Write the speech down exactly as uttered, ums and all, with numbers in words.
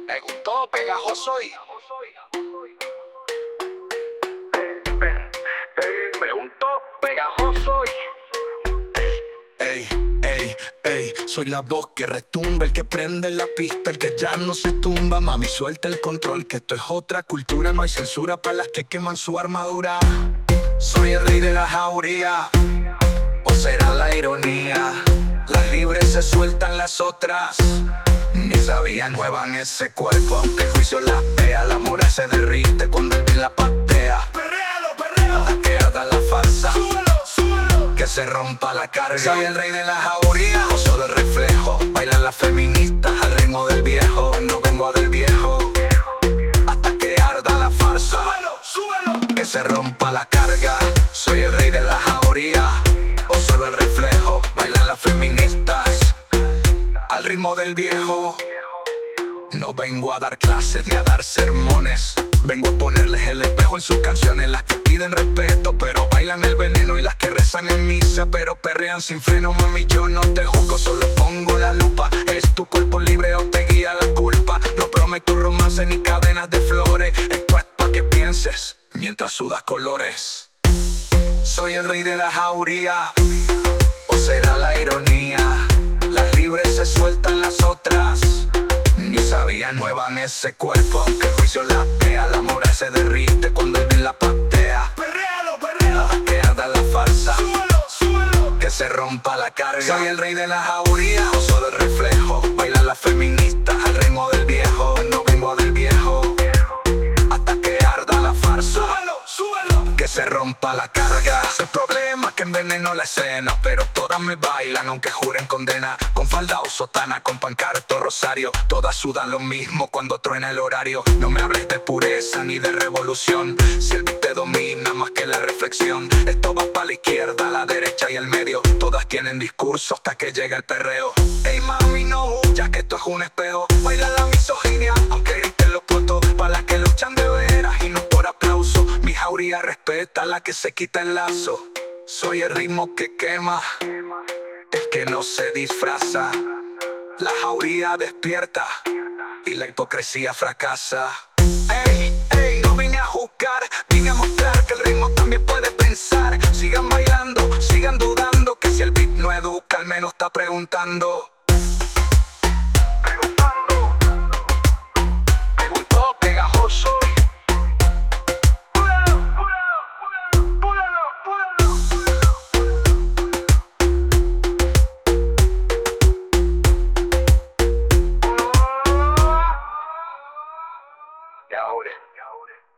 Me gustó pegajoso y me gustó pegajoso y ey, ey, ey, soy la voz que retumba, el que prende la pista, el que ya no se tumba. Mami, suelta el control, que esto es otra cultura. No hay censura para las que queman su armadura. Soy el rey de la jauría, o será la ironía. Las libres se sueltan, las otras ni sabían, muevan ese cuerpo. Aunque el juicio las vea, la moral se derrite cuando el bien la patea. Perréalo, perréalo, hasta que arda la farsa, súbelo, súbelo, que se rompa la carga. Soy el rey de la jauría, o solo el reflejo. Bailan las feministas al ritmo del viejo. No vengo a del viejo, hasta que arda la farsa, súbelo, súbelo, que se rompa la carga. Soy el rey de la jauría, o solo el reflejo. Bailan las feministas al ritmo del viejo. No vengo a dar clases ni a dar sermones. Vengo a ponerles el espejo en sus canciones. Las que piden respeto pero bailan el veneno, y las que rezan en misa pero perrean sin freno. Mami, yo no te juzgo, solo pongo la lupa. ¿Es tu cuerpo libre o te guía la culpa? No prometo romance ni cadenas de flores. Esto es pa' que pienses mientras sudas colores. Soy el rey de la jauría, o será la ironía. Las libres se sueltan, las otras ni sabían, muevan ese cuerpo. Aunque el juicio la vea, la moral se derrite cuando el bien la patea. Perréalo, perréalo, hasta que arda la farsa, súbelo, súbelo, que se rompa la carga. Soy el rey de la jauría, o solo el reflejo. Bailan las feministas al ritmo del viejo. No vengo del viejo, hasta que arda la farsa, súbelo, súbelo, que se rompa la carga. Es el problema que envenenó la escena, pero todas me bailan aunque juren condena. Con falda o sotana, con pancarta o rosario, todas sudan lo mismo cuando truena el horario. No me hables de pureza ni de revolución, si el beat te domina más que la reflexión. Esto va para la izquierda, la derecha y el medio. Todas tienen discurso hasta que llega el perreo. Ey mami, no huyas, que esto es un espejo. Baila la misoginia, aunque griten los potos. Para las que luchan de veras y no por aplauso. Mi jauría respeta a la que se quita el lazo. Soy el ritmo que quema, el que no se disfraza. La jauría despierta y la hipocresía fracasa. Ey, ey, no vine a juzgar, vine a mostrar que el ritmo también puede pensar. Sigan bailando, sigan dudando, que si el beat no educa, al menos está preguntando. Preguntando, preguntó pegajoso. Y ahora, y ahora.